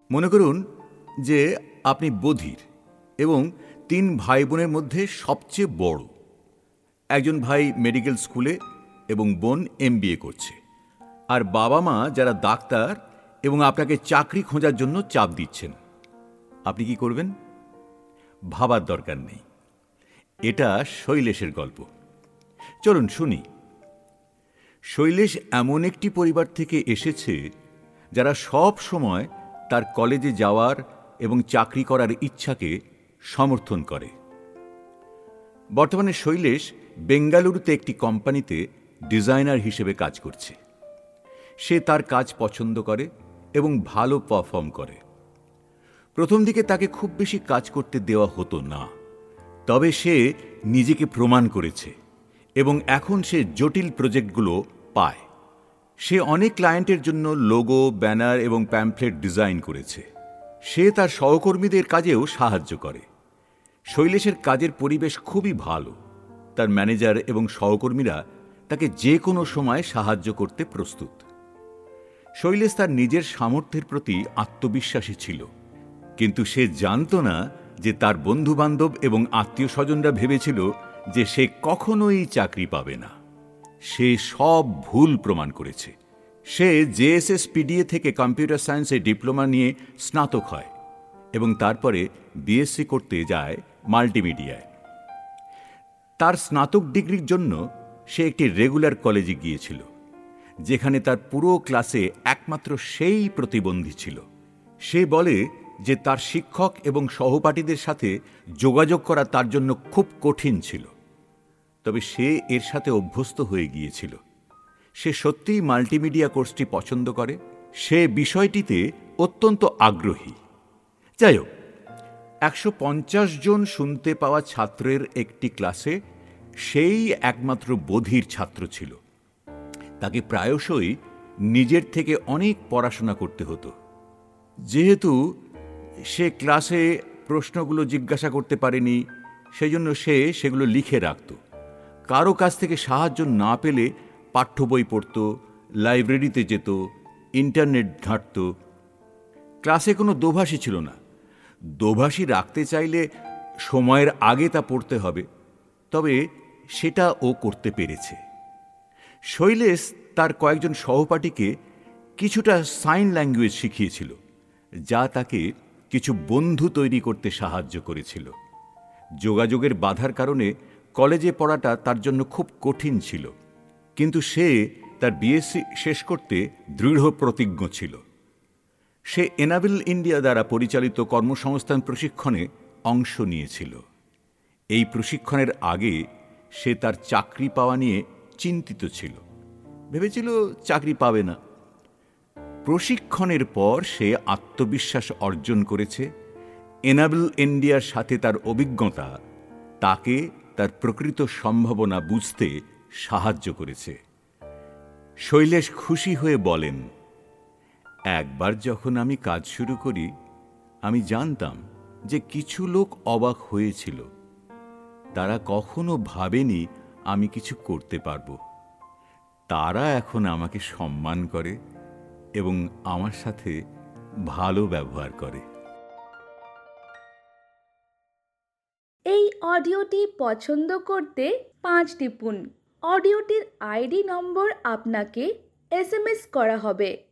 মনে করুন যে আপনি বধির এবং 3 ভাই বোনের মধ্যে সবচেয়ে বড়। একজন ভাই মেডিকেল স্কুলে এবং বোন MBA করছে, আর বাবা মা যারা ডাক্তার এবং আপনাকে চাকরি খোঁজার জন্য চাপ দিচ্ছেন। আপনি কি করবেন? ভাবার দরকার নেই, এটা শৈলেশের গল্প। চলুন শুনি। শৈলেশ এমন একটি পরিবার থেকে এসেছে যারা সব সময় তার কলেজে যাওয়ার এবং চাকরি করার ইচ্ছাকে সমর্থন করে। বর্তমানে শৈলেশ বেঙ্গালুরুতে একটি কোম্পানিতে ডিজাইনার হিসেবে কাজ করছে। সে তার কাজ পছন্দ করে এবং ভালো পারফর্ম করে। প্রথম দিকে তাকে খুব বেশি কাজ করতে দেওয়া হতো না, তবে সে নিজেকে প্রমাণ করেছে এবং এখন সে জটিল প্রজেক্টগুলো পায়। সে অনেক ক্লায়েন্টের জন্য লোগো, ব্যানার এবং প্যাম্পলেট ডিজাইন করেছে। সে তার সহকর্মীদের কাজেও সাহায্য করে। শৈলেশের কাজের পরিবেশ খুবই ভালো। তার ম্যানেজার এবং সহকর্মীরা তাকে যে কোনো সময় সাহায্য করতে প্রস্তুত। শৈলেশ তার নিজের সামর্থ্যের প্রতি আত্মবিশ্বাসী ছিল, কিন্তু সে জানত না যে তার বন্ধুবান্ধব এবং আত্মীয় স্বজনরা ভেবেছিল যে সে কখনোই চাকরি পাবে না। সে সব ভুল প্রমাণ করেছে। সে JSS PDA থেকে কম্পিউটার সায়েন্সে ডিপ্লোমা নিয়ে স্নাতক হয় এবং তারপরে BSc করতে যায় মাল্টিমিডিয়ায়। তার স্নাতক ডিগ্রির জন্য সে একটি রেগুলার কলেজে গিয়েছিল, যেখানে তার পুরো ক্লাসে একমাত্র সেই প্রতিবন্ধী ছিল। সে বলে যে তার শিক্ষক এবং সহপাঠীদের সাথে যোগাযোগ করা তার জন্য খুব কঠিন ছিল, তবে সে এর সাথে অভ্যস্ত হয়ে গিয়েছিল। সে সত্যিই মাল্টিমিডিয়া কোর্সটি পছন্দ করে। সে বিষয়টিতে অত্যন্ত আগ্রহী। যাই হোক, 150 জন শুনতে পাওয়া ছাত্রের একটি ক্লাসে সেই একমাত্র বধির ছাত্র ছিল। তাকে প্রায়শই নিজের থেকে অনেক পড়াশোনা করতে হতো। যেহেতু সে ক্লাসে প্রশ্নগুলো জিজ্ঞাসা করতে পারেনি, সেজন্য সে সেগুলো লিখে রাখত। কারো কাছ থেকে সাহায্য না পেলে পাঠ্য বই পড়ত, লাইব্রেরিতে যেত, ইন্টারনেট ঘাঁটত। ক্লাসে কোনো দোভাষী ছিল না। দোভাষী রাখতে চাইলে সময়ের আগে তা পড়তে হবে, তবে সেটা ও করতে পেরেছে। শৈলেশ তার কয়েকজন সহপাঠীকে কিছুটা সাইন ল্যাঙ্গুয়েজ শিখিয়েছিল, যা তাকে কিছু বন্ধু তৈরি করতে সাহায্য করেছিল। যোগাযোগের বাধার কারণে কলেজে পড়াটা তার জন্য খুব কঠিন ছিল, কিন্তু সে তার BSc শেষ করতে দৃঢ় প্রতিজ্ঞ ছিল। সে এনাবেল ইন্ডিয়া দ্বারা পরিচালিত কর্মসংস্থান প্রশিক্ষণে অংশ নিয়েছিল। এই প্রশিক্ষণের আগে সে তার চাকরি পাওয়া নিয়ে চিন্তিত ছিল, ভেবেছিল চাকরি পাবে না। প্রশিক্ষণের পর সে আত্মবিশ্বাস অর্জন করেছে। এনাবেল ইন্ডিয়ার সাথে তার অভিজ্ঞতা তাকে তার প্রকৃত সম্ভাবনা বুঝতে সাহায্য করেছে। শৈলেশ খুশি হয়ে বলেন, একবার যখন আমি কাজ শুরু করি, আমি জানতাম যে কিছু লোক অবাক হয়েছিল। তারা কখনো ভাবেনি আমি কিছু করতে পারবো। তারা এখন আমাকে সম্মান করে এবং আমার সাথে ভালো ব্যবহার করে। এই অডিওটি পছন্দ করতে 5 টিপুন। অডিওটির ID নম্বর আপনাকে SMS করা হবে।